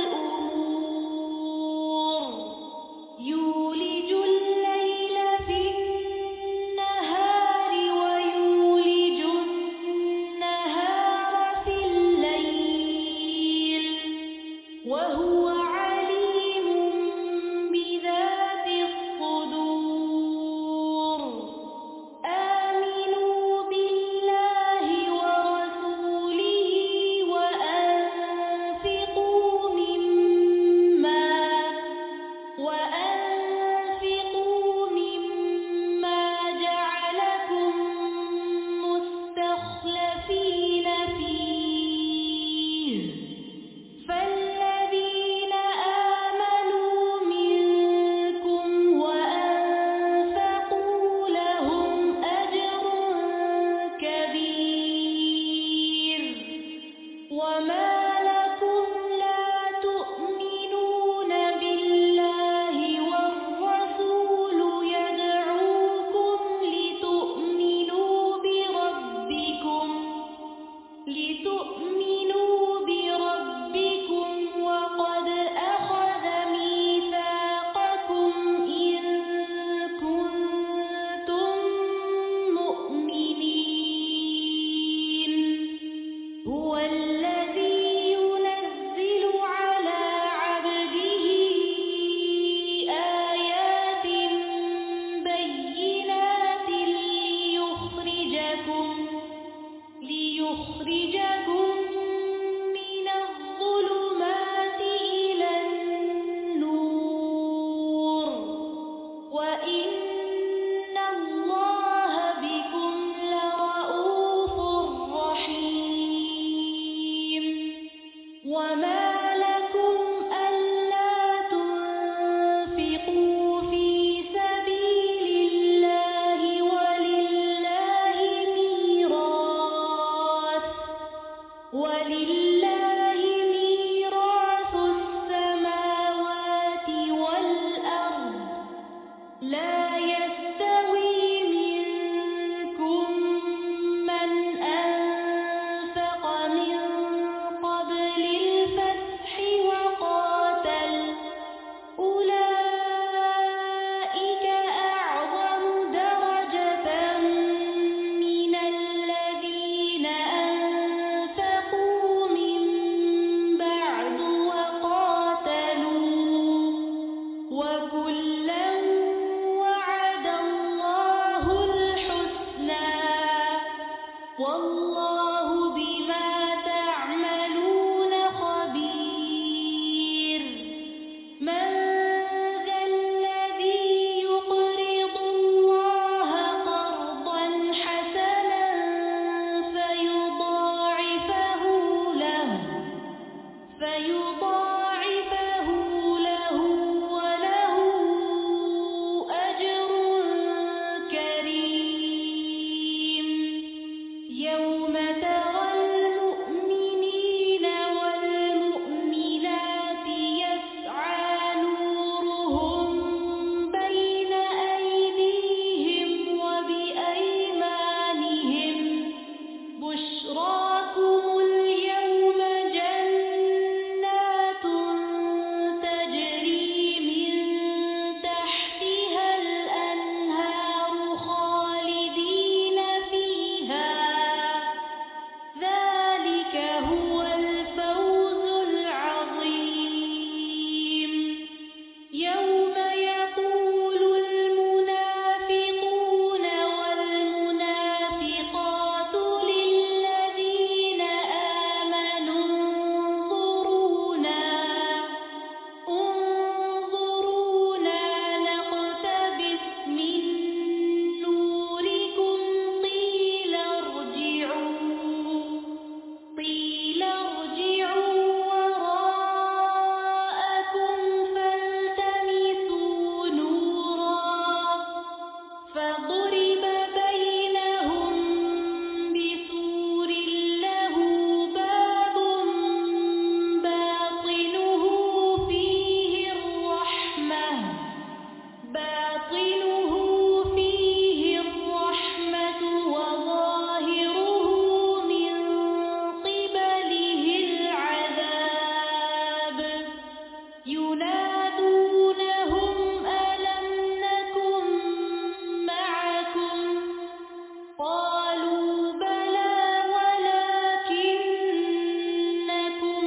الأمور. يولج الليل في النهار ويولج النهار في الليل وهو عليم بذات الصدور. آمنوا بالله ورسوله وأنفقوا مما وأنفقوا مما جعلكم مستخلفين فيه فالذين وما لكم ألا تنفقوا في سبيل الله ولله ميراث ولله ميراث السماوات والأرض لا يستوي منكم من أنفق من قبل الفتح وقاتل أولئك أعظم درجة من الذين أنفقوا من بعد وقاتلوا وكلا وعد الله الحسنى والله بما تعملون خبير من ذا الذي يقرض الله قرضا حسنا فيضاعفه له فيضاعفه له وله أجر كريم يوم ترى المؤمنين والمؤمنات يسعى نورهم بين أيديهم وبأيمانهم بشراكم اليوم جنات تجري من تحتها الأنهار خالدين فيها ذلك هو الفوز العظيم يوم يقول المنافقون والمنافقات للذين آمنوا انظرونا انظرونا نقتبس من نوركم قيل ارجعوا قيل ارجعوا وراءكم فالتمسوا نورا فضرب بينهم بسور له باب باطنه فيه الرحمة باطنه فيه الرحمة وظاهره من قبله العذاب ينادونهم ألم نكن معكم قالوا بلى ولكنكم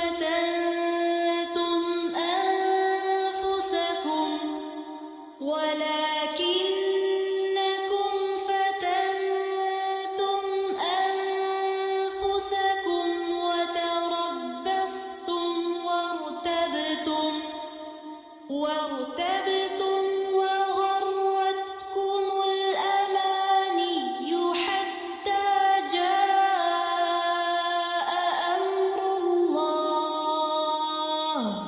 فتنتم أنفسكم ولكنكم فتنتم أنفسكم وتربصتم وارتبتم وارتبتم وغرتكم الأماني حتى جاء أمر الله